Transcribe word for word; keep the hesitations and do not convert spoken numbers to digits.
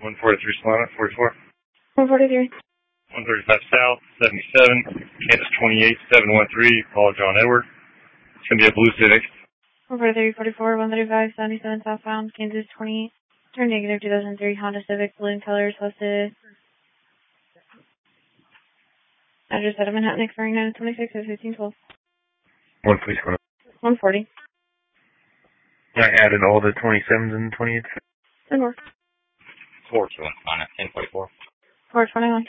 one forty-three Solana, forty-four. one forty-three. one thirty-five South, seventy-seven, Kansas twenty-eight, seven one three, Paul John Edward. It's going to be a Blue Civic. one forty-three, forty-four, one thirty-five, seventy-seven southbound, Kansas twenty-eight. Turn negative two thousand three Honda Civic, balloon colors, listed. Address at Manhattan, expiring nine twenty-six at fifteen twelve. One police one. one forty. I added all the twenty-sevens and twenty-eights. ten more. Four, so on ten forty-four. four twenty-one.